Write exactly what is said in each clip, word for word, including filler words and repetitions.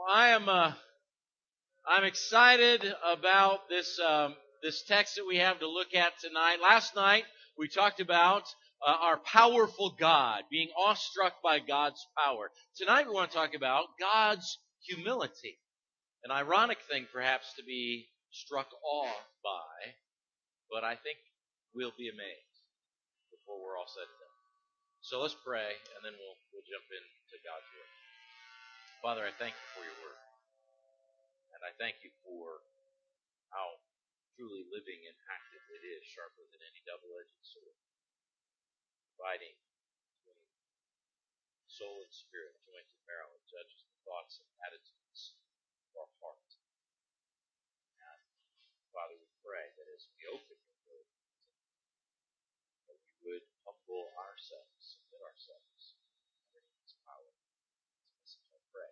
I am uh, I'm excited about this um, this text that we have to look at tonight. Last night we talked about uh, our powerful God, being awestruck by God's power. Tonight we want to talk about God's humility, an ironic thing perhaps to be struck awe by, but I think we'll be amazed before we're all said and done. So let's pray, and then we'll we'll jump into God's word. Father, I thank you for your word. And I thank you for how truly living and active it is, sharper than any double-edged sword, dividing between soul and spirit, joint and marrow, and judges the thoughts and attitudes of our heart. And Father, we pray that as we open your word, that we would humble ourselves, submit ourselves underneath its power. This is I pray.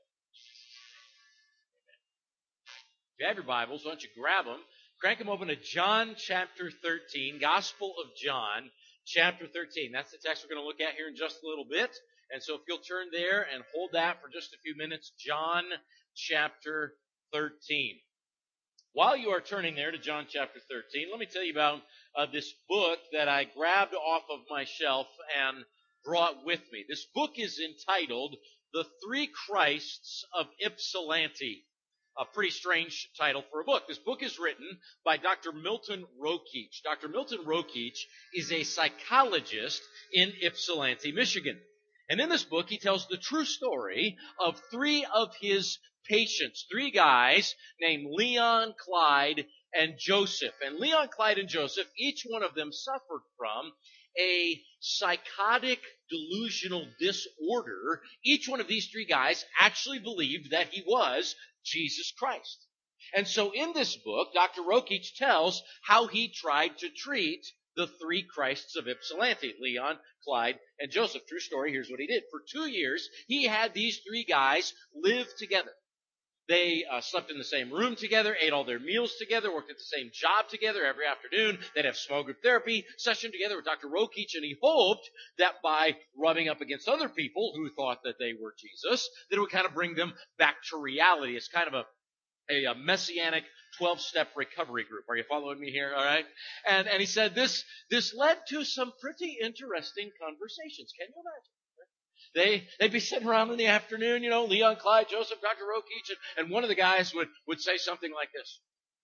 If you have your Bibles, why don't you grab them, crank them open to John chapter thirteen, Gospel of John chapter thirteen. That's the text we're going to look at here in just a little bit. And so if you'll turn there and hold that for just a few minutes, John chapter thirteen. While you are turning there to John chapter thirteen, let me tell you about uh, this book that I grabbed off of my shelf and brought with me. This book is entitled The Three Christs of Ypsilanti. A pretty strange title for a book. This book is written by Doctor Milton Rokeach. Doctor Milton Rokeach is a psychologist in Ypsilanti, Michigan. And in this book, he tells the true story of three of his patients, three guys named Leon, Clyde, and Joseph. And Leon, Clyde, and Joseph, each one of them suffered from a psychotic delusional disorder. Each one of these three guys actually believed that he was Jesus Christ. And so in this book, Doctor Rokeach tells how he tried to treat the three Christs of Ypsilanti, Leon, Clyde, and Joseph. True story, here's what he did. For two years, he had these three guys live together. They uh, slept in the same room together, ate all their meals together, worked at the same job together every afternoon. They'd have small group therapy session together with Doctor Rokeach, and he hoped that by rubbing up against other people who thought that they were Jesus, that it would kind of bring them back to reality. It's kind of a, a, a messianic twelve-step recovery group. Are you following me here? All right. And and he said this this led to some pretty interesting conversations. Can you imagine? They, they'd be sitting around in the afternoon, you know, Leon, Clyde, Joseph, Doctor Rokeach, and, and one of the guys would, would say something like this.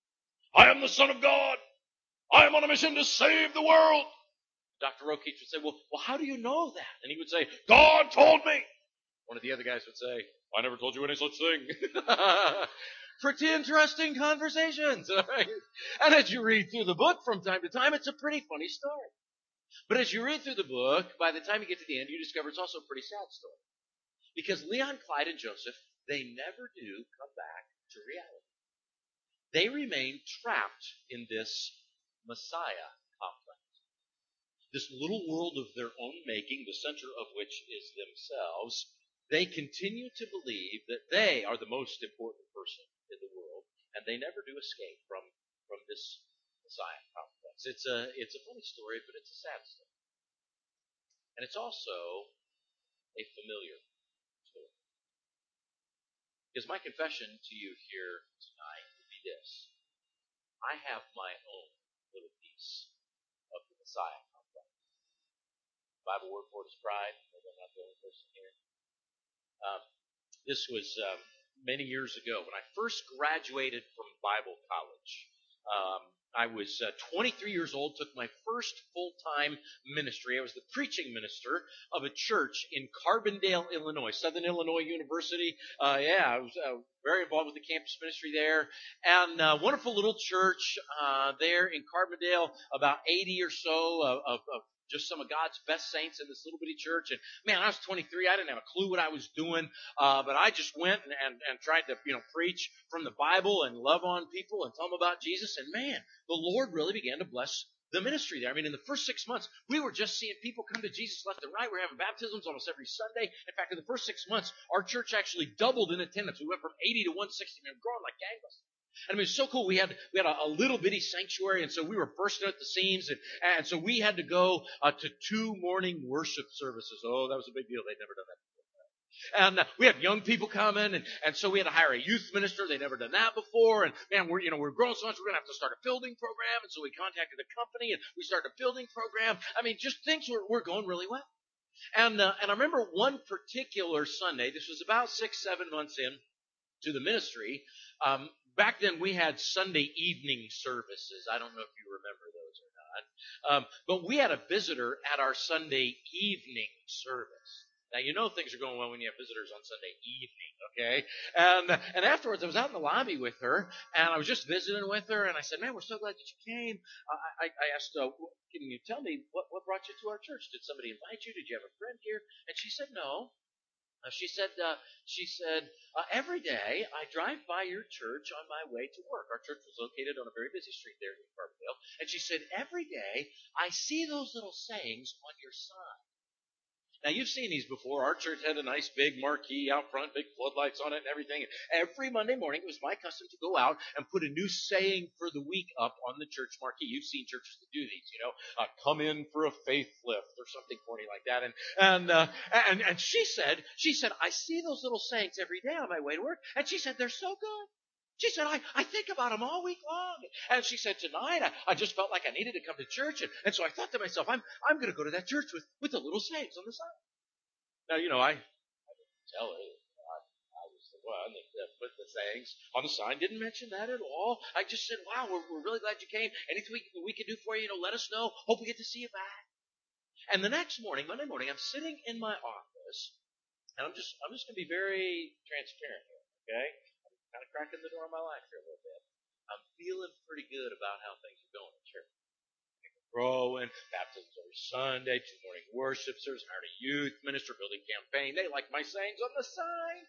I am the Son of God. I am on a mission to save the world. Doctor Rokeach would say, well, well, how do you know that? And he would say, God told me. One of the other guys would say, I never told you any such thing. Pretty interesting conversations. Right? And as you read through the book from time to time, it's a pretty funny story. But as you read through the book, by the time you get to the end, you discover it's also a pretty sad story. Because Leon, Clyde, and Joseph, they never do come back to reality. They remain trapped in this Messiah complex. This little world of their own making, the center of which is themselves. They continue to believe that they are the most important person in the world, and they never do escape from, from this Messiah complex. It's a, it's a funny story, but it's a sad story. And it's also a familiar story. Because my confession to you here tonight would be this. I have my own little piece of the Messiah complex. The Bible word for it is pride. Maybe I'm not the only person here. Um, this was um, many years ago when I first graduated from Bible college. Um, I was uh, twenty-three years old, took my first full-time ministry. I was the preaching minister of a church in Carbondale, Illinois, Southern Illinois University. Uh, yeah, I was uh, very involved with the campus ministry there. And uh, wonderful little church uh, there in Carbondale, about eighty or so of, of, of just some of God's best saints in this little bitty church. And man, I was twenty-three. I didn't have a clue what I was doing. Uh, but I just went and, and, and tried to, you know, preach from the Bible and love on people and tell them about Jesus. And man, the Lord really began to bless the ministry there. I mean, in the first six months, we were just seeing people come to Jesus left and right. We were having baptisms almost every Sunday. In fact, in the first six months, our church actually doubled in attendance. We went from eighty to one sixty. We were growing like gangbusters. And I mean, it's so cool. We had we had a, a little bitty sanctuary, and so we were bursting at the seams, and, and so we had to go uh, to two morning worship services. Oh, that was a big deal. They'd never done that before. And uh, we had young people coming, and, and so we had to hire a youth minister. They'd never done that before. And man, we're, you know, we're growing so much, we're going to have to start a building program. And so we contacted a company, and we started a building program. I mean, just things were, were going really well. And, uh, and I remember one particular Sunday, this was about six, seven months in to the ministry. Um, back then we had Sunday evening services. I don't know if you remember those or not. Um, but we had a visitor at our Sunday evening service. Now, you know things are going well when you have visitors on Sunday evening, okay? And and afterwards, I was out in the lobby with her, and I was just visiting with her, and I said, man, we're so glad that you came. I, I, I asked, uh, can you tell me what, what brought you to our church? Did somebody invite you? Did you have a friend here? And she said, no. Uh, she said, uh, she said, uh, every day I drive by your church on my way to work. Our church was located on a very busy street there in Carbondale. And she said, every day I see those little sayings on your sign. Now, you've seen these before. Our church had a nice big marquee out front, big floodlights on it and everything. Every Monday morning, it was my custom to go out and put a new saying for the week up on the church marquee. You've seen churches that do these, you know, uh, come in for a faith lift or something corny like that. And and uh, and and she said, she said, I see those little sayings every day on my way to work. And she said, they're so good. She said, I, I think about them all week long. And she said, tonight, I, I just felt like I needed to come to church. And, and so I thought to myself, I'm I'm going to go to that church with, with the little sayings on the sign. Now, you know, I, I didn't tell her. I, I was the one that uh, put the sayings on the sign. Didn't mention that at all. I just said, wow, we're, we're really glad you came. Anything we, we can do for you, you know, let us know. Hope we get to see you back. And the next morning, Monday morning, I'm sitting in my office, and I'm just I'm just going to be very transparent here, okay? Kind of cracking the door of my life here a little bit. I'm feeling pretty good about how things are going at church. Growing, baptisms every Sunday, two morning worship services, hired a youth minister, building campaign. They like my sayings on the sign.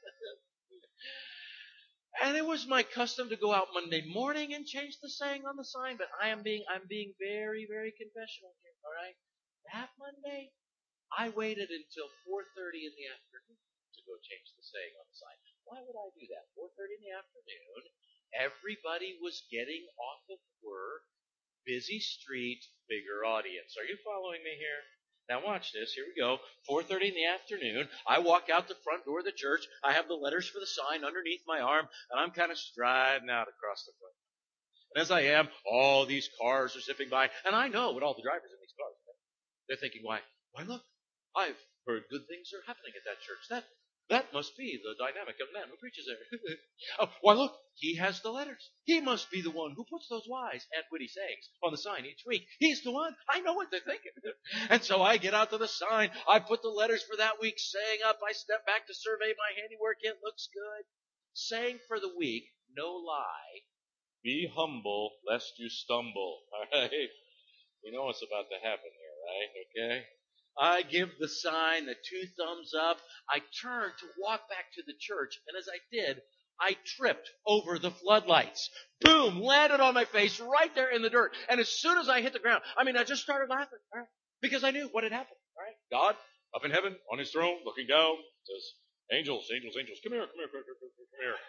And it was my custom to go out Monday morning and change the saying on the sign, but I am being I'm being very, very confessional here, all right? That Monday, I waited until four thirty in the afternoon to go change the saying on the sign. Why would I do that? four thirty in the afternoon, everybody was getting off of work, busy street, bigger audience. Are you following me here? Now watch this. Here we go. four thirty in the afternoon, I walk out the front door of the church. I have the letters for the sign underneath my arm, and I'm kind of striding out across the front. And as I am, all these cars are zipping by, and I know what all the drivers in these cars are. They're thinking, why, why look, I've heard good things are happening at that church. That That must be the dynamic of man who preaches there. Oh, why, look, he has the letters. He must be the one who puts those wise and witty sayings on the sign each week. He's the one. I know what they're thinking. And so I get out to the sign. I put the letters for that week saying up. I step back to survey my handiwork. It looks good. Saying for the week, no lie. Be humble lest you stumble. All right? You know what's about to happen here, right? Okay? I give the sign the two thumbs up. I turn to walk back to the church, and as I did, I tripped over the floodlights. Boom! Landed on my face right there in the dirt. And as soon as I hit the ground, I mean, I just started laughing, all right? Because I knew what had happened, all right? God, up in heaven, on his throne, looking down, says, angels, angels, angels, come here, come here, come here, come here, come here.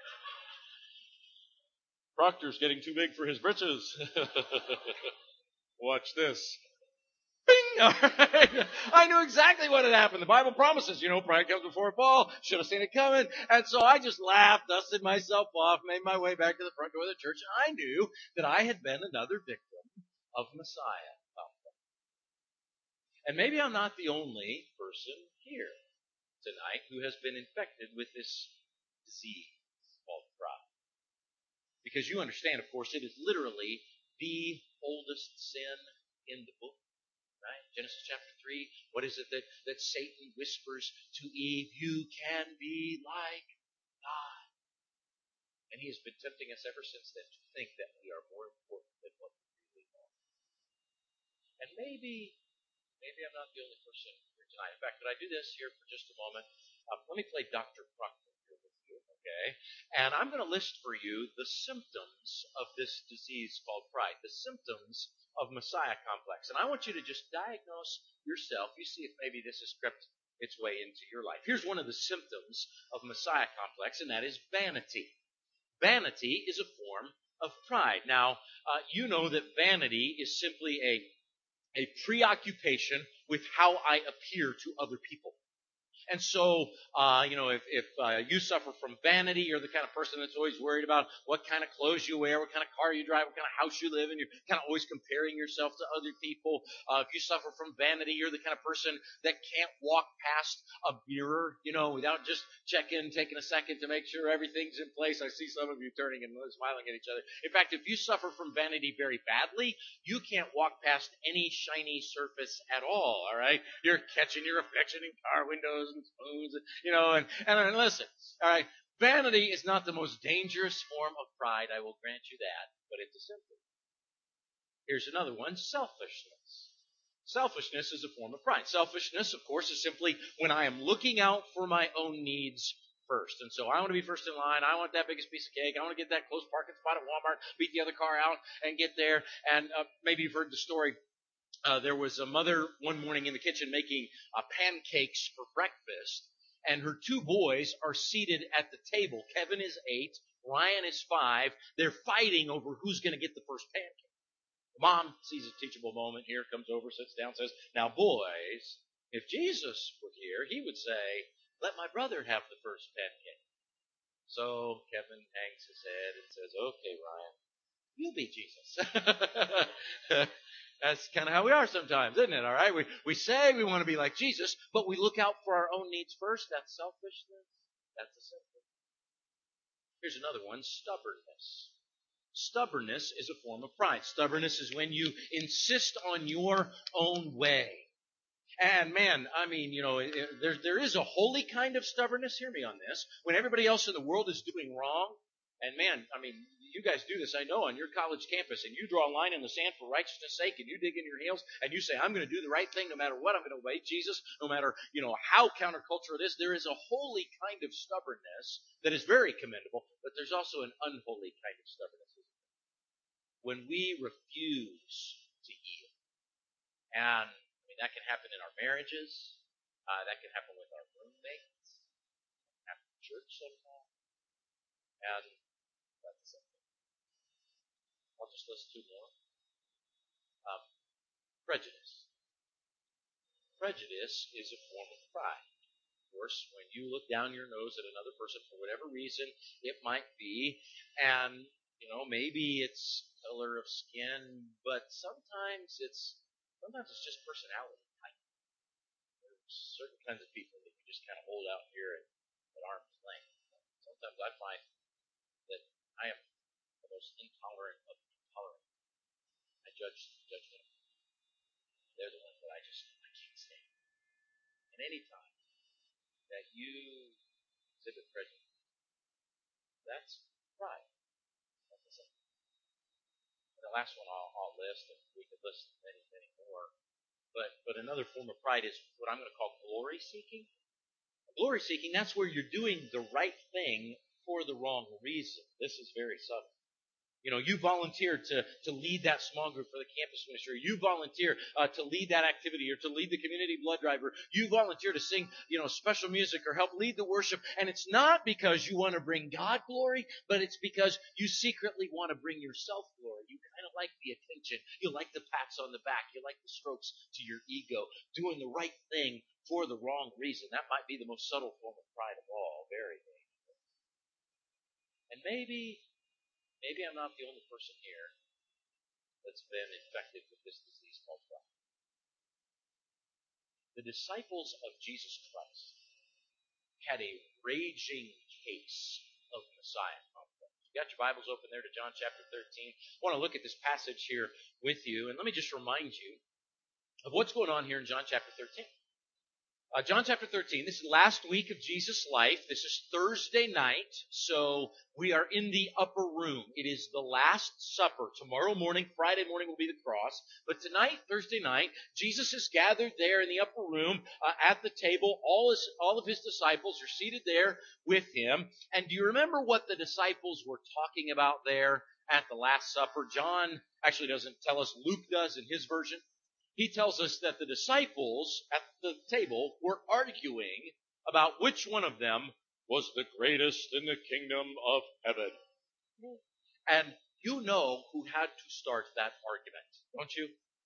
Proctor's getting too big for his britches. Watch this. Bing! All right. I knew exactly what had happened. The Bible promises, you know, pride comes before a fall. Should have seen it coming. And so I just laughed, dusted myself off, made my way back to the front door of the church. And I knew that I had been another victim of Messiah. And maybe I'm not the only person here tonight who has been infected with this disease called pride. Because you understand, of course, it is literally the oldest sin in the book. Right? Genesis chapter three, what is it that, that Satan whispers to Eve? You can be like God. And he has been tempting us ever since then to think that we are more important than what we really are. And maybe, maybe I'm not the only person here tonight. In fact, could I do this here for just a moment? Um, let me play Doctor Proctor here with you, okay? And I'm going to list for you the symptoms of this disease called pride. The symptoms of Messiah complex. And I want you to just diagnose yourself. You see if maybe this has crept its way into your life. Here's one of the symptoms of Messiah complex, and that is vanity. Vanity is a form of pride. Now, uh, you know that vanity is simply a, a preoccupation with how I appear to other people. And so, uh, you know, if, if uh, you suffer from vanity, you're the kind of person that's always worried about what kind of clothes you wear, what kind of car you drive, what kind of house you live in. You're kind of always comparing yourself to other people. Uh, if you suffer from vanity, you're the kind of person that can't walk past a mirror, you know, without just checking, taking a second to make sure everything's in place. I see some of you turning and smiling at each other. In fact, if you suffer from vanity very badly, you can't walk past any shiny surface at all, all right? You're catching your reflection in car windows and spoons, you know, and, and, and listen, all right, vanity is not the most dangerous form of pride, I will grant you that, but it's a symptom. Here's another one, selfishness. Selfishness is a form of pride. Selfishness, of course, is simply when I am looking out for my own needs first. And so I want to be first in line. I want that biggest piece of cake. I want to get that close parking spot at Walmart, beat the other car out, and get there. And uh, maybe you've heard the story. Uh, there was a mother one morning in the kitchen making uh, pancakes for breakfast, and her two boys are seated at the table. Kevin is eight, Ryan is five. They're fighting over who's going to get the first pancake. Mom sees a teachable moment here, comes over, sits down, says, "Now, boys, if Jesus were here, he would say, 'Let my brother have the first pancake.'" So Kevin hangs his head and says, "Okay, Ryan, you be Jesus." That's kind of how we are sometimes, isn't it? All right, we we say we want to be like Jesus, but we look out for our own needs first. That's selfishness. That's a symptom. Here's another one: stubbornness. Stubbornness is a form of pride. Stubbornness is when you insist on your own way. And man, I mean, you know, it, it, there there is a holy kind of stubbornness. Hear me on this. When everybody else in the world is doing wrong, and man, I mean, you guys do this, I know, on your college campus, and you draw a line in the sand for righteousness' sake, and you dig in your heels, and you say, "I'm going to do the right thing no matter what. I'm going to obey Jesus, no matter, you know, how countercultural it is." There is a holy kind of stubbornness that is very commendable, but there's also an unholy kind of stubbornness. When we refuse to yield. And I mean, that can happen in our marriages. Uh, that can happen with our roommates. It can happen in church sometimes. And that's the same thing. I'll just list two more. Um, prejudice. Prejudice is a form of pride. Of course, when you look down your nose at another person for whatever reason it might be, and you know, maybe it's color of skin, but sometimes it's sometimes it's just personality type. There's certain kinds of people that you just kind of hold out here at, at arm's length. Sometimes I find that I am the most intolerant of intolerant. I judge judgment. They're the ones that I just I can't stand. And any time that you exhibit prejudice, that's pride. The last one I'll, I'll list, and we could list many, many more. But but another form of pride is what I'm going to call glory seeking. Glory seeking, that's where you're doing the right thing for the wrong reason. This is very subtle. You know, you volunteered to, to lead that small group for the campus ministry. You volunteer uh, to lead that activity or to lead the community blood drive. Or you volunteer to sing, you know, special music or help lead the worship. And it's not because you want to bring God glory, but it's because you secretly want to bring yourself glory. You kind of like the attention. You like the pats on the back. You like the strokes to your ego. Doing the right thing for the wrong reason. That might be the most subtle form of pride of all. Very dangerous. And maybe... Maybe I'm not the only person here that's been infected with this disease called pride. The disciples of Jesus Christ had a raging case of Messiah complex. You got your Bibles open there to John chapter thirteen. I want to look at this passage here with you, and let me just remind you of what's going on here in John chapter thirteen. Uh, John chapter thirteen, this is the last week of Jesus' life. This is Thursday night, so we are in the upper room. It is the Last Supper. Tomorrow morning, Friday morning will be the cross. But tonight, Thursday night, Jesus is gathered there in the upper room uh, at the table. All, his, all of his disciples are seated there with him. And do you remember what the disciples were talking about there at the Last Supper? John actually doesn't tell us. Luke does in his version. He tells us that the disciples at the table were arguing about which one of them was the greatest in the kingdom of heaven. And you know who had to start that argument, don't you?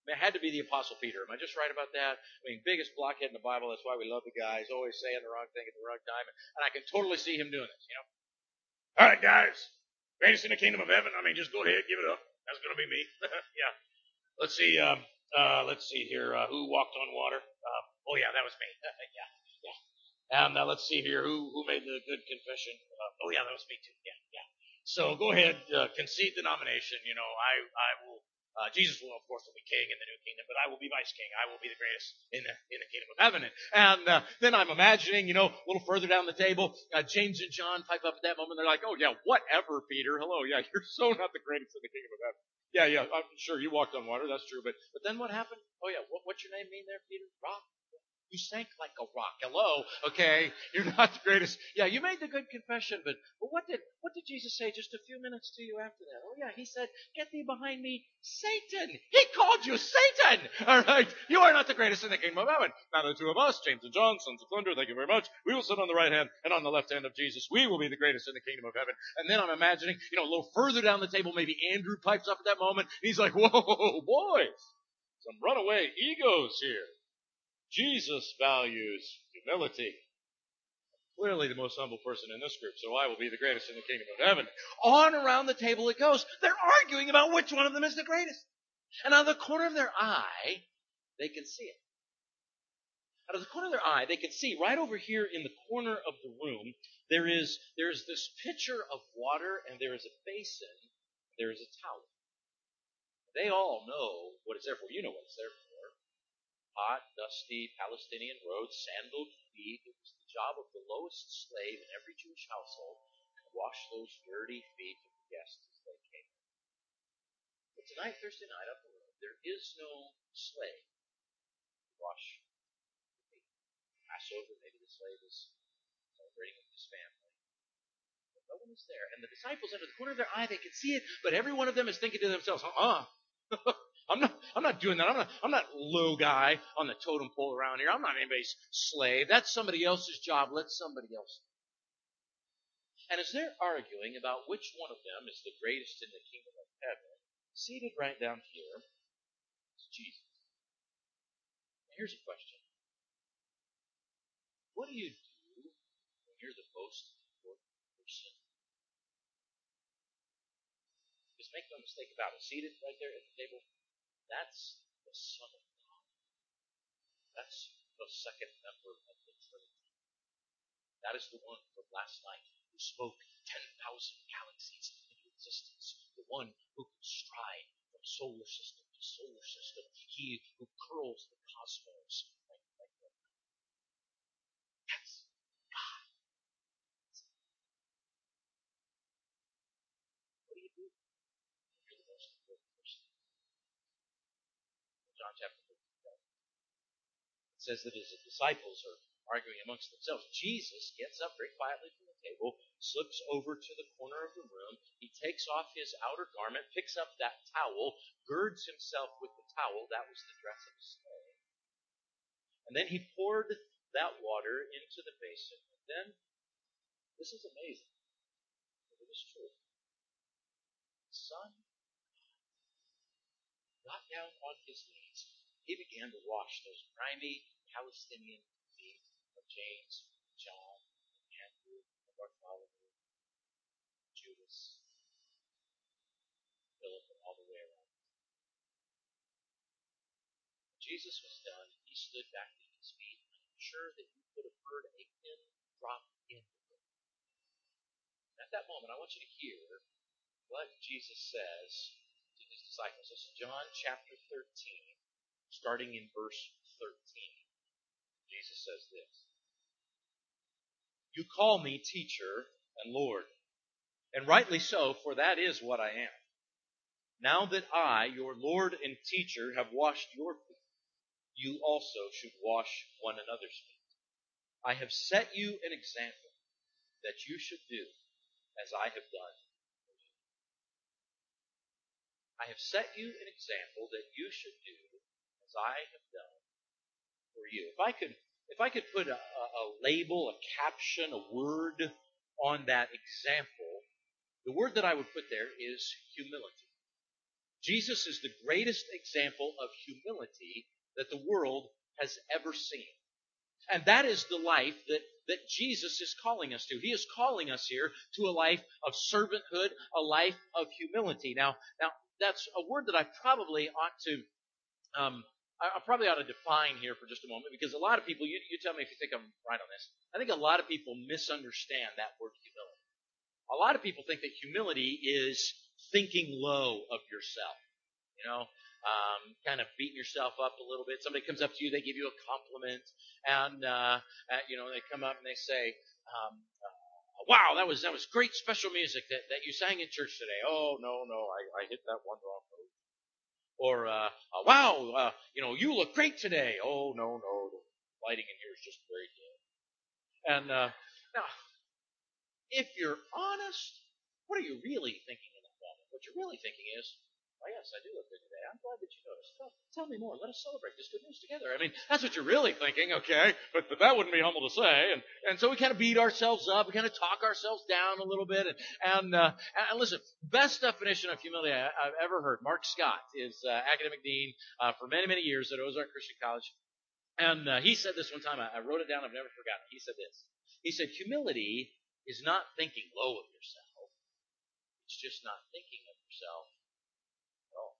It had to be the Apostle Peter. Am I just right about that? I mean, biggest blockhead in the Bible. That's why we love the guy. He's always saying the wrong thing at the wrong time. And I can totally see him doing this, you know. All right, guys. Greatest in the kingdom of heaven. I mean, just go ahead, give it up. That's going to be me. Yeah. Let's see. Um, uh, let's see here. Uh, who walked on water? Um, oh, yeah, that was me. Yeah. Yeah. And uh, let's see here. Who who made the good confession? Uh, oh, yeah, that was me too. Yeah. Yeah. So go ahead, uh, concede the nomination. You know, I I will. Uh, Jesus will, of course, will be king in the new kingdom, but I will be vice king. I will be the greatest in the in the kingdom of heaven. And uh, then I'm imagining, you know, a little further down the table, uh, James and John pipe up at that moment. They're like, "Oh yeah, whatever, Peter. Hello, yeah, you're so not the greatest in the kingdom of heaven. Yeah, yeah, I'm sure you walked on water. That's true. But but then what happened? Oh yeah, what, what's your name mean there, Peter? Rock. You sank like a rock. Hello, okay? You're not the greatest. Yeah, you made the good confession, but, but what did what did Jesus say just a few minutes to you after that? Oh yeah, he said, "Get thee behind me, Satan." He called you Satan. All right, you are not the greatest in the kingdom of heaven. Now the two of us, James and John, sons of thunder, thank you very much. We will sit on the right hand and on the left hand of Jesus. We will be the greatest in the kingdom of heaven. And then I'm imagining, you know, a little further down the table, maybe Andrew pipes up at that moment. He's like, "Whoa, boys, some runaway egos here. Jesus values humility." Clearly the most humble person in this group, so I will be the greatest in the kingdom of heaven. On around the table it goes. They're arguing about which one of them is the greatest. And out of the corner of their eye, they can see it. Out of the corner of their eye, they can see right over here in the corner of the room, there is, there is this pitcher of water, and there is a basin, there is a towel. They all know what it's there for. You know what it's there for. Hot, dusty Palestinian roads, sandaled feet. It was the job of the lowest slave in every Jewish household to wash those dirty feet of the guests as they came. But tonight, Thursday night, up the road, there is no slave to wash the feet. Passover, maybe the slave is celebrating with his family. But no one is there. And the disciples, under the corner of their eye, they can see it, but every one of them is thinking to themselves, uh-uh. I'm not, I'm not doing that. I'm not, I'm not low guy on the totem pole around here. I'm not anybody's slave. That's somebody else's job. Let somebody else. And as they're arguing about which one of them is the greatest in the kingdom of heaven, seated right down here is Jesus. Here's a question. What do you do when you're the most important person? Just make no mistake about it. Seated right there at the table, that's the Son of God. That's the second member of the Trinity. That is the one from last night who spoke ten thousand galaxies into existence. The one who can stride from solar system to solar system. He who curls the cosmos like like that. That's God. What do you do? You're the most important person. John chapter thirteen. It says that his disciples are arguing amongst themselves. Jesus gets up very quietly from the table, slips over to the corner of the room. He takes off his outer garment, picks up that towel, girds himself with the towel. That was the dress of a slave. And then he poured that water into the basin. And then, this is amazing, but it is true. The Son got down on his knees. He began to wash those grimy Palestinian feet of James, John, Andrew, Bartholomew, Judas, Philip, and all the way around. When Jesus was done, he stood back to his feet, and I'm sure that you could have heard a pin drop in. At that moment, I want you to hear what Jesus says to his disciples. This is John chapter thirteen, starting in verse thirteen. Jesus says this: "You call me teacher and Lord, and rightly so, for that is what I am. Now that I, your Lord and teacher, have washed your feet, you also should wash one another's feet. I have set you an example that you should do as I have done for you." I have set you an example that you should do as I have done for you. If I could If I could put a, a label, a caption, a word on that example, the word that I would put there is humility. Jesus is the greatest example of humility that the world has ever seen. And that is the life that, that Jesus is calling us to. He is calling us here to a life of servanthood, a life of humility. Now, now that's a word that I probably ought to, um, I, I probably ought to define here for just a moment, because a lot of people, you, you tell me if you think I'm right on this, I think a lot of people misunderstand that word humility. A lot of people think that humility is thinking low of yourself, you know. Um, kind of beating yourself up a little bit. Somebody comes up to you, they give you a compliment, and uh, uh, you know they come up and they say, um, uh, "Wow, that was that was great special music that, that you sang in church today." Oh no, no, I, I hit that one wrong note. Or uh, uh, wow, uh, you know you look great today. Oh no, no, the lighting in here is just very good. And uh, now, if you're honest, what are you really thinking in that moment? What you're really thinking is, "Oh, yes, I do look good today. I'm glad that you noticed. Tell, tell me more. Let us celebrate this good news together." I mean, that's what you're really thinking, okay? But, but that wouldn't be humble to say. And, and so we kind of beat ourselves up. We kind of talk ourselves down a little bit. And, and, uh, and listen, best definition of humility I, I've ever heard. Mark Scott is uh, academic dean uh, for many, many years at Ozark Christian College. And uh, he said this one time. I, I wrote it down. I've never forgotten. He said this. He said, humility is not thinking low of yourself. It's just not thinking of yourself at all.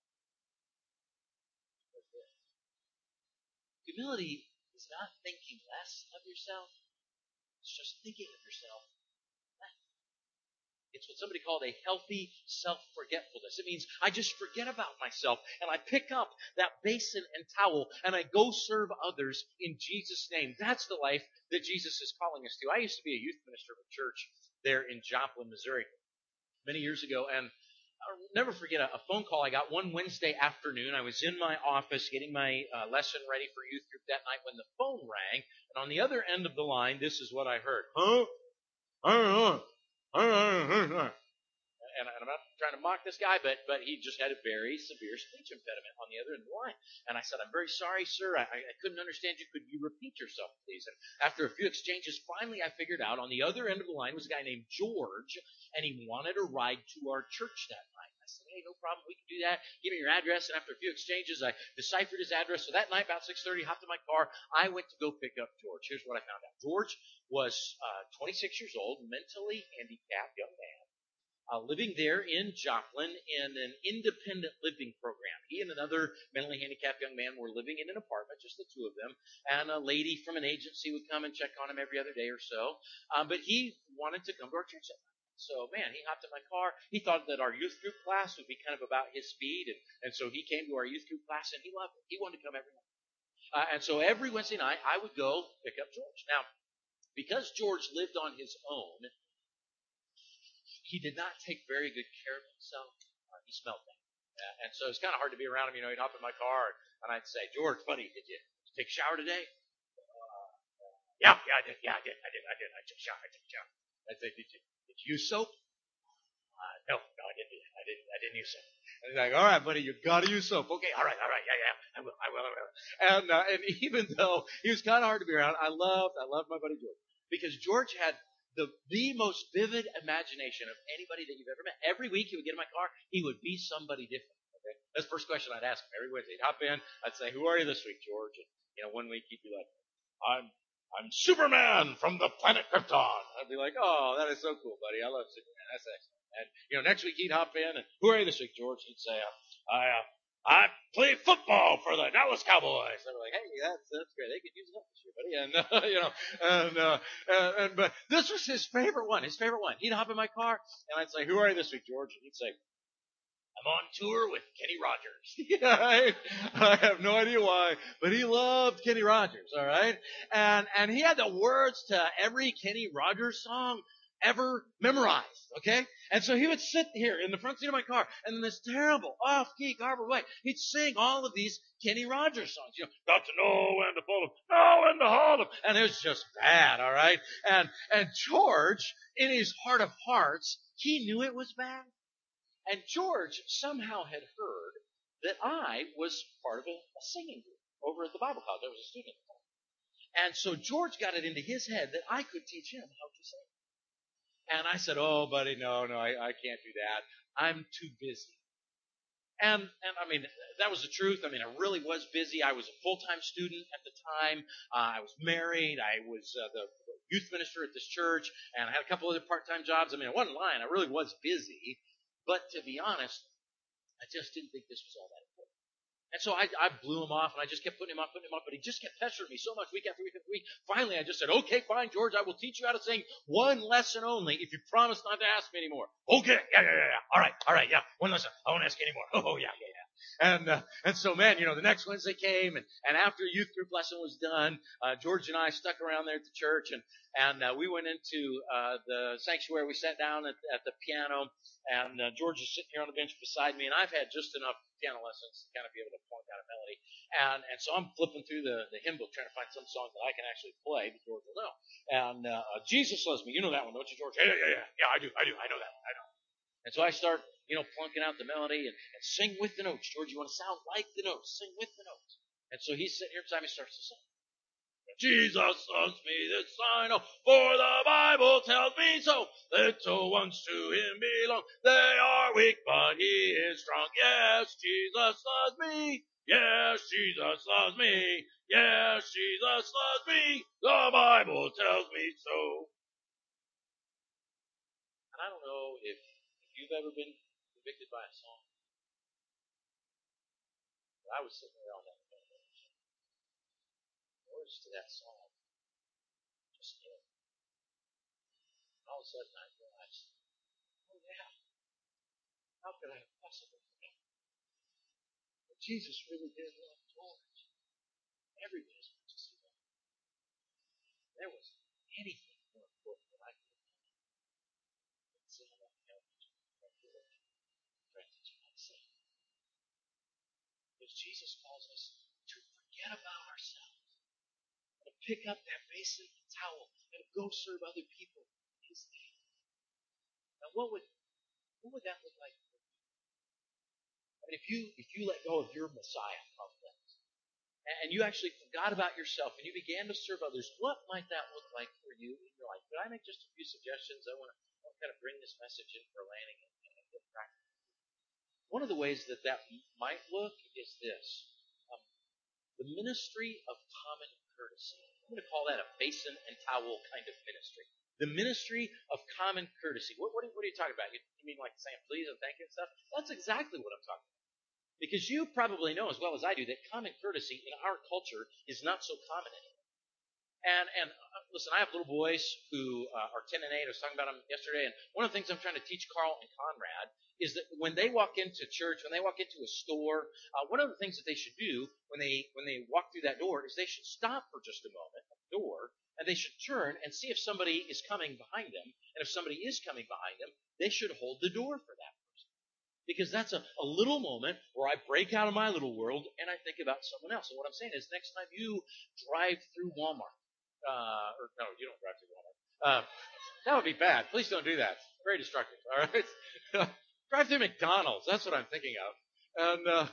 Humility is not thinking less of yourself. It's just thinking of yourself less. It's what somebody called a healthy self-forgetfulness. It means I just forget about myself and I pick up that basin and towel and I go serve others in Jesus' name. That's the life that Jesus is calling us to. I used to be a youth minister of a church there in Joplin, Missouri, many years ago, and I'll never forget a, a phone call I got one Wednesday afternoon. I was in my office getting my uh, lesson ready for youth group that night when the phone rang, and on the other end of the line, this is what I heard. Huh? And I'm not trying to mock this guy, but but he just had a very severe speech impediment on the other end of the line. And I said, "I'm very sorry, sir. I, I couldn't understand you. Could you repeat yourself, please?" And after a few exchanges, finally I figured out on the other end of the line was a guy named George, and he wanted a ride to our church that night. I said, "Hey, no problem. We can do that. Give me your address." And after a few exchanges, I deciphered his address. So that night, about six thirty, hopped in my car. I went to go pick up George. Here's what I found out. George was uh, twenty-six years old, mentally handicapped young man. Uh, living there in Joplin in an independent living program. He and another mentally handicapped young man were living in an apartment, just the two of them, and a lady from an agency would come and check on him every other day or so. Um, but he wanted to come to our church that night. So, man, he hopped in my car. He thought that our youth group class would be kind of about his speed, and, and so he came to our youth group class, and he loved it. He wanted to come every night. Uh, and so every Wednesday night, I would go pick up George. Now, because George lived on his own, he did not take very good care of himself. Uh, he smelled bad. Uh, and so it's kind of hard to be around him. You know, he'd hop in my car, and I'd say, "George, buddy, did you, did you take a shower today?" Uh, yeah, yeah, I did. Yeah, I did. I did. I did. I took a shower. I took a shower. I'd say, "Did you, did you use soap?" Uh, no, no, I didn't. I didn't. I didn't use soap. And he's like, "All right, buddy, you got to use soap." "Okay, all right, all right, yeah, yeah, I will, I will, I will." And uh, and even though he was kind of hard to be around, I loved, I loved my buddy George, because George had the the most vivid imagination of anybody that you've ever met. Every week he would get in my car, he would be somebody different. Okay, that's the first question I'd ask him every Wednesday. He'd hop in, I'd say, "Who are you this week, George?" And you know, one week he'd be like, "I'm I'm Superman from the planet Krypton." I'd be like, "Oh, that is so cool, buddy. I love Superman. That's excellent." And you know, next week he'd hop in, and "Who are you this week, George?" He'd say, "I uh, I play football for the Dallas Cowboys." I'm like, "Hey, that's that's great. They could use it up this year, buddy." And uh, you know, and, uh, and and but this was his favorite one. His favorite one. He'd hop in my car, and I'd say, "Who are you this week, George?" And he'd say, "I'm on tour with Kenny Rogers." I, I have no idea why, but he loved Kenny Rogers. All right, and and he had the words to every Kenny Rogers song ever memorized, okay? And so he would sit here in the front seat of my car, and in this terrible, off-key, garbled way, he'd sing all of these Kenny Rogers songs. You know, "Got to know when to pull 'em, know when to hold 'em." And it was just bad, all right? And, and George, in his heart of hearts, he knew it was bad. And George somehow had heard that I was part of a, a singing group over at the Bible college. I was a student. And so George got it into his head that I could teach him how to sing. And I said, "Oh, buddy, no, no, I, I can't do that. I'm too busy." And, and I mean, that was the truth. I mean, I really was busy. I was a full-time student at the time. Uh, I was married. I was uh, the youth minister at this church, and I had a couple other part-time jobs. I mean, I wasn't lying. I really was busy. But to be honest, I just didn't think this was all that important. And so I, I blew him off, and I just kept putting him off, putting him off, but he just kept pestering me so much week after week after week. Finally, I just said, okay, fine, George, I will teach you how to sing one lesson only if you promise not to ask me anymore. Okay, yeah, yeah, yeah, yeah. All right, all right, yeah, one lesson. I won't ask you anymore. Oh, yeah, yeah, yeah. And, uh, and so, man, you know, the next Wednesday came, and, and after a youth group lesson was done, uh, George and I stuck around there at the church, and, and, uh, we went into, uh, the sanctuary. We sat down at, at the piano, and, uh, George is sitting here on the bench beside me, and I've had just enough piano lessons to kind of be able to point out a melody. And, and so I'm flipping through the, the hymn book trying to find some song that I can actually play that George will know. And, uh, Jesus Loves Me. You know that one, don't you, George? Yeah, yeah, yeah, yeah. Yeah, I do, I do. I know that one. I know. And so I start, you know, plunking out the melody and, and sing with the notes. George, you want to sound like the notes. Sing with the notes. And so he's sitting here beside me, starts to sing. Jesus loves me, this I know, for the Bible tells me so. Little ones to him belong. They are weak, but he is strong. Yes, Jesus loves me. Yes, Jesus loves me. Yes, Jesus loves me. The Bible tells me so. And I don't know if, if you've ever been convicted by a song. But I was sitting there on that bench. Words to that song. Just hit. All of a sudden I realized, oh yeah, how could I have possibly forgotten? But Jesus really did love George. Every bit as much as he loved him. There was anything more important that I could have done than sit on that couch and George practice what I'm saying. Because Jesus calls us to forget about ourselves, and to pick up that basin and towel and to go serve other people in his name. Now what would what would that look like for you? I mean, if you if you let go of your Messiah complex and you actually forgot about yourself and you began to serve others, what might that look like for you in your life? Could I make just a few suggestions? I want to, I want to kind of bring this message in for landing and, and get practical. One of the ways that that might look is this. Um, the ministry of common courtesy. I'm going to call that a basin and towel kind of ministry. The ministry of common courtesy. What, what, are, what are you talking about? You, you mean like saying please and thank you and stuff? That's exactly what I'm talking about. Because you probably know as well as I do that common courtesy in our culture is not so common anymore. And, and uh, listen, I have little boys who uh, are ten and eight. I was talking about them yesterday. And one of the things I'm trying to teach Carl and Conrad is that when they walk into church, when they walk into a store, uh, one of the things that they should do when they when they walk through that door is they should stop for just a moment at the door, and they should turn and see if somebody is coming behind them. And if somebody is coming behind them, they should hold the door for that person. Because that's a, a little moment where I break out of my little world and I think about someone else. And what I'm saying is next time you drive through Walmart, uh, or no, you don't drive through Walmart. Uh, that would be bad. Please don't do that. It's very destructive, all right? Drive through McDonald's. That's what I'm thinking of. And uh,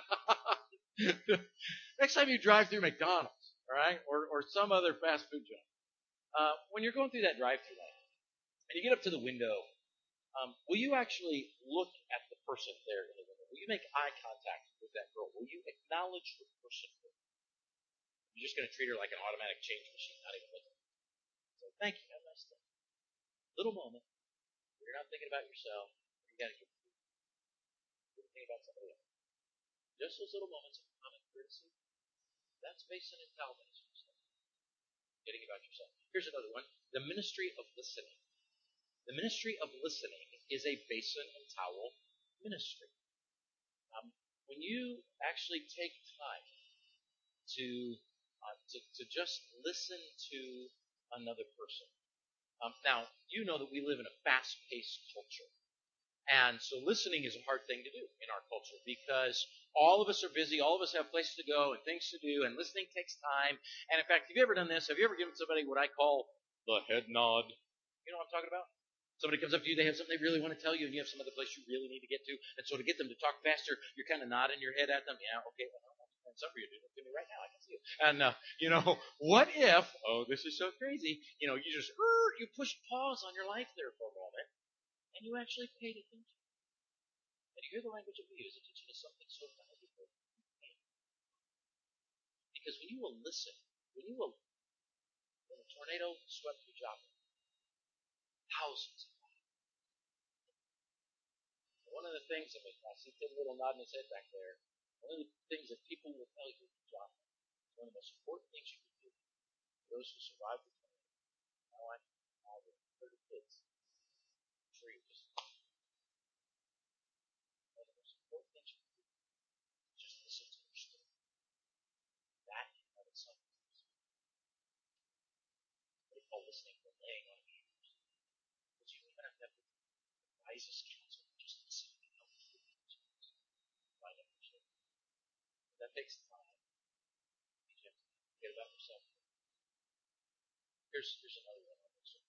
next time you drive through McDonald's, all right, or, or some other fast food joint, uh, when you're going through that drive-through lane and you get up to the window, um, will you actually look at the person there in the window? Will you make eye contact with that girl? Will you acknowledge the person? You're just going to treat her like an automatic change machine, not even looking. So thank you. Have a nice day. Little moment. You're not thinking about yourself. You got to get you're thinking about somebody else. Just those little moments of common courtesy. That's basin and towel ministry. Getting about yourself. Here's another one. The ministry of listening. The ministry of listening is a basin and towel ministry. Um, when you actually take time to, uh, to to just listen to another person. Um, now, you know that we live in a fast-paced culture. And so listening is a hard thing to do in our culture because all of us are busy, all of us have places to go and things to do, and listening takes time. And in fact, have you ever done this? Have you ever given somebody what I call the head nod? You know what I'm talking about? Somebody comes up to you, they have something they really want to tell you, and you have some other place you really need to get to. And so to get them to talk faster, you're kind of nodding your head at them. Yeah, okay, well, that's up for you, dude. Look at me right now. I can see you. And, uh, you know, what if, oh, this is so crazy, you know, you just, er, you push pause on your life there for a moment, and you actually paid attention. And you hear the language that we use, it teaches us something so valuable. Because when you will listen, when you will, when a tornado swept through Joplin, thousands of lives. One of the things that I see Tim Little nodding his head back there, one of the things that people will tell you in Joplin, one of the most important things you can do for those who survive the tornado. My wife and I were thirty kids. I'm sure you just one of the most important things you can do is just listen to your story. That in and of itself is what they call listening or laying on ears. But you even have to have the wisest counsel, just listen and help you find out your story. That takes time. You have to forget about yourself. Here's, here's another one.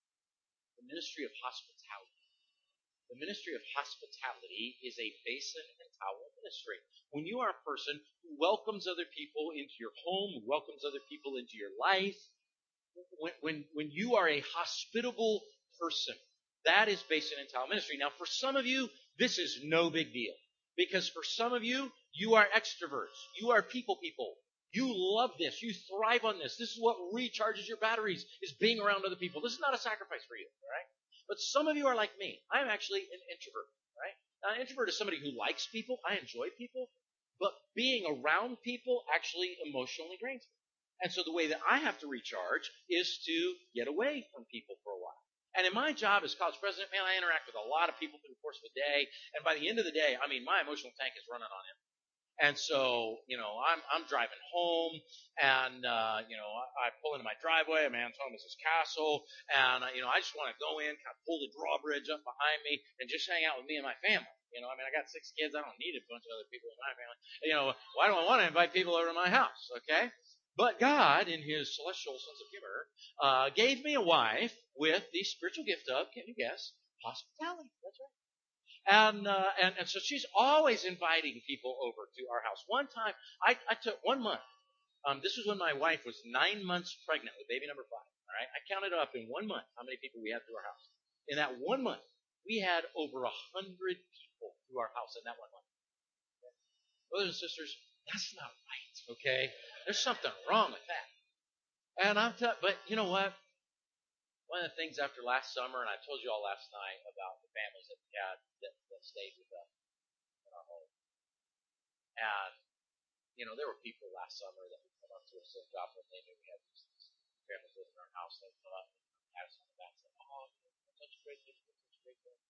The ministry of hospitality. The ministry of hospitality is a basin and towel ministry. When you are a person who welcomes other people into your home, who welcomes other people into your life, when, when, when you are a hospitable person, that is basin and towel ministry. Now, for some of you, this is no big deal. Because for some of you, you are extroverts. You are people people. You love this. You thrive on this. This is what recharges your batteries, is being around other people. This is not a sacrifice for you, all right? But some of you are like me. I'm actually an introvert, right? Now, an introvert is somebody who likes people. I enjoy people. But being around people actually emotionally drains me. And so the way that I have to recharge is to get away from people for a while. And in my job as college president, man, I interact with a lot of people through the course of the day. And by the end of the day, I mean, my emotional tank is running on empty. And so, you know, I'm I'm driving home, and uh, you know, I, I pull into my driveway. A man's home is his castle, and uh, you know, I just want to go in, kind of pull the drawbridge up behind me, and just hang out with me and my family. You know, I mean, I got six kids. I don't need a bunch of other people in my family. You know, why do I want to invite people over to my house? Okay, but God, in His celestial sense of humor, uh, gave me a wife with the spiritual gift of, can you guess, hospitality. That's right. And, uh, and and so she's always inviting people over to our house. One time, I, I took one month. Um, this was when my wife was nine months pregnant with baby number five. All right, I counted up in one month how many people we had through our house. In that one month, we had over a hundred people through our house in that one month. Okay? Brothers and sisters, that's not right. Okay, there's something wrong with that. And I'm t- but you know what? One of the things after last summer, and I told you all last night about the families that we had that, that stayed with us in our home. And, you know, there were people last summer that would come up to us and drop when they knew we had these families living in our house. They would come up and pat us on the back and say, oh, you're such a great gift, such a great gift.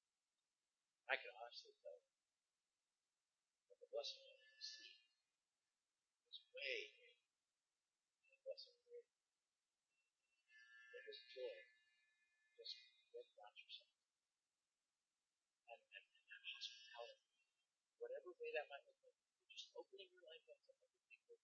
I can honestly tell you that the blessing that we received was way greater than the blessing we gave. It was joy. Just forget about yourself. And, and, and that hospitality, whatever way that might look like, you're just opening your life up to other people,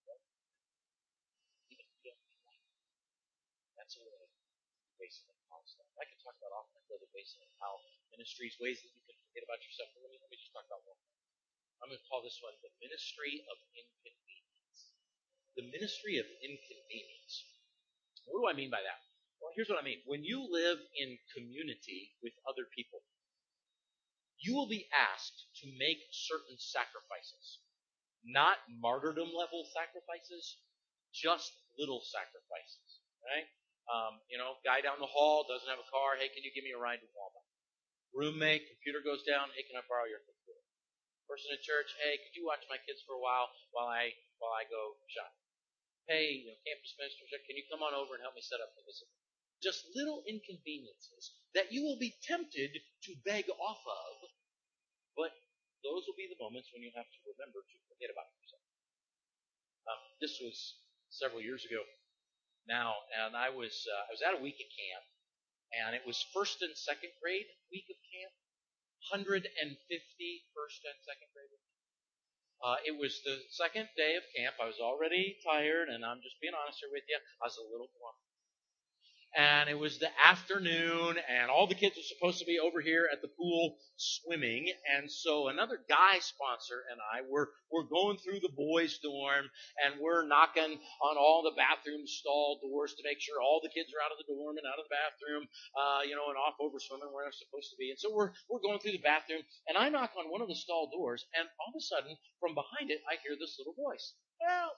even if you don't feel like it. That's a way of basin and towel stuff. I could talk about all kinds of other basin and towel ministries, ways that you can forget about yourself. But let me, let me just talk about one. I'm going to call this one the ministry of inconvenience. The ministry of inconvenience. What do I mean by that? Well, here's what I mean. When you live in community with other people, you will be asked to make certain sacrifices. Not martyrdom level sacrifices, just little sacrifices. Right? Um, you know, guy down the hall doesn't have a car. Hey, can you give me a ride to Walmart? Roommate, computer goes down. Hey, can I borrow your computer? Person in church, hey, could you watch my kids for a while while I while I go shopping? Hey, you know, campus minister, can you come on over and help me set up the visit? Just little inconveniences that you will be tempted to beg off of, but those will be the moments when you have to remember to forget about yourself. Um, this was several years ago now, and I was uh, I was at a week at camp, and it was first and second grade week of camp, one hundred fifty first and second graders. Uh, it was the second day of camp. I was already tired, and I'm just being honest here with you. I was a little grumpy. and it was the afternoon, and all the kids were supposed to be over here at the pool swimming, and so another guy sponsor and I were we're going through the boys' dorm, and we're knocking on all the bathroom stall doors to make sure all the kids are out of the dorm and out of the bathroom, uh, you know, and off over swimming where they're supposed to be. And so we're we're going through the bathroom, and I knock on one of the stall doors, and all of a sudden, from behind it, I hear this little voice. Help!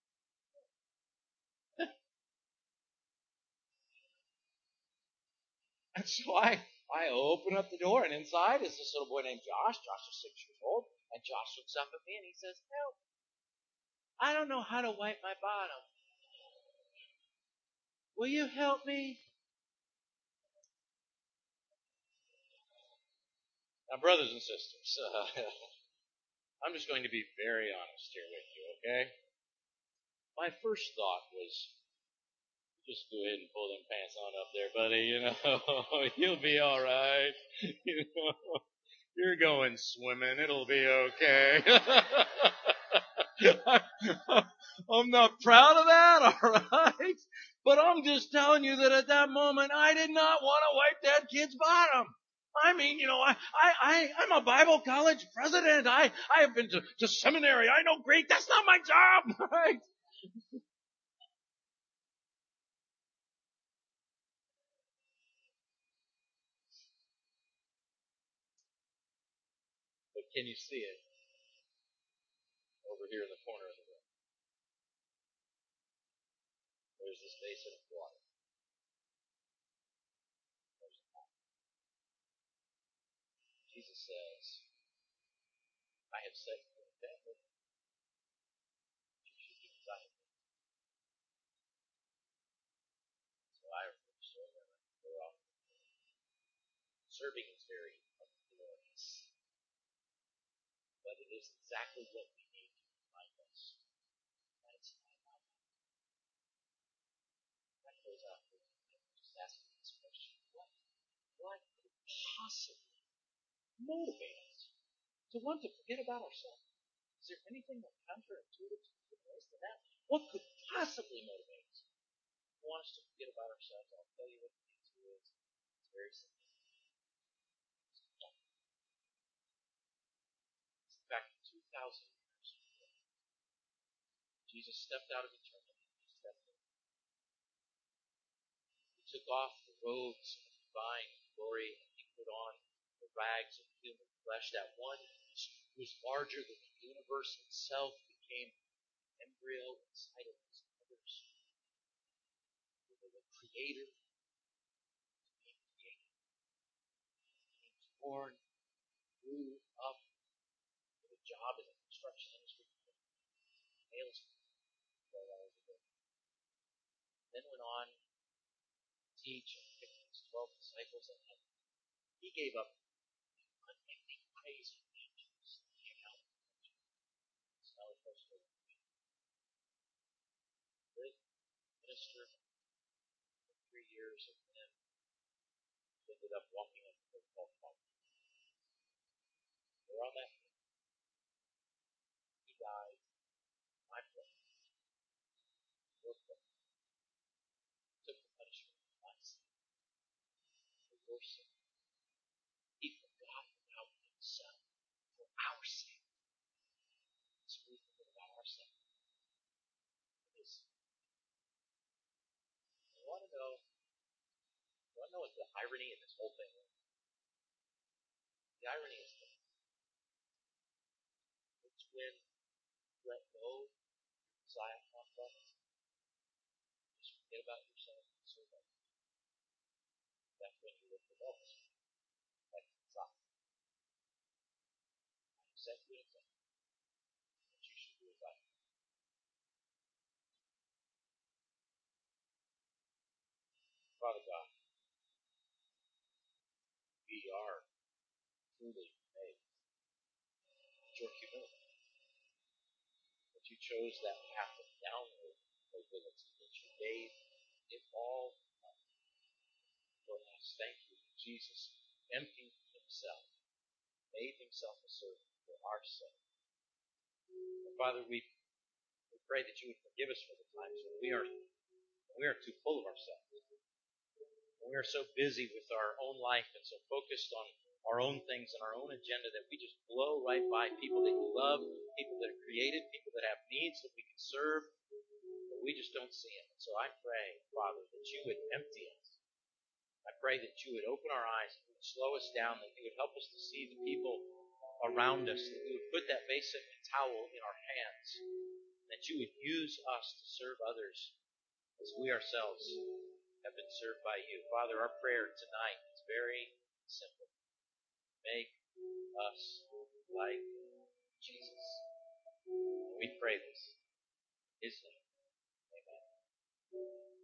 And so I, I open up the door, and inside is this little boy named Josh. Josh is six years old. And Josh looks up at me and he says, "Help! I don't know how to wipe my bottom. Will you help me?" Now, brothers and sisters, uh, I'm just going to be very honest here with you, okay? My first thought was, just go ahead and pull them pants on up there, buddy. You know, you'll be all right. You know, you're going swimming. It'll be okay. I'm not proud of that, all right? But I'm just telling you that at that moment, I did not want to wipe that kid's bottom. I mean, you know, I, I, I, I'm a Bible college president. I, I have been to, to seminary. I know Greek. That's not my job, right? But can you see it over here in the corner of the room? There's this basin of water. Jesus says, "I have set you an example. You should do as I have done." So I remember serving. Serving is very glorious, but it is exactly what we need to remind us. That's not I close out with just asking this question: What, what could possibly motivate us to want to forget about ourselves? Is there anything more counterintuitive to this than that? What could possibly motivate us? If we want us to forget about ourselves, I'll tell you what the answer is. It's very simple. Back two thousand years ago, Jesus stepped out of eternity. He stepped in. He took off the robes of divine glory, and he put on the rags of human flesh. That one who was larger than the universe itself became an embryo inside of his mother's. The Creator became created. He was born, grew up with a job in the construction industry. Nails then went on to teach and pick his twelve disciples, and he gave up unending praise and angels that came out of the now he goes to live, minister for three years, and then ended up walking up the twelve months. We're on that. He died. My place. Your place. Took the punishment of my sin. For your sin. He forgot about himself for our sake. So we forget about ourselves. Because you want to know, you want to know what the irony in this whole thing is? The irony is that it's when you let go of your Messiah complex, just forget about yourself and serve others. That's when you live for others. Like Messiah. I set you an example that you should do as I do. Father God, we are truly amazed at your humility. That you chose that path of downward mobility, that you gave it all up for us. Thank you, Jesus, emptied himself, made himself a servant for our sake. And Father, we, we pray that you would forgive us for the times when we are we are too full of ourselves. We are so busy with our own life and so focused on our own things and our own agenda that we just blow right by people that you love, people that are created, people that have needs that we can serve, but we just don't see it. So I pray, Father, that you would empty us. I pray that you would open our eyes, that you would slow us down, that you would help us to see the people around us, that you would put that basin and towel in our hands, that you would use us to serve others as we ourselves have been served by you. Father, our prayer tonight is very simple. Make us like Jesus. We pray this in His name. Amen.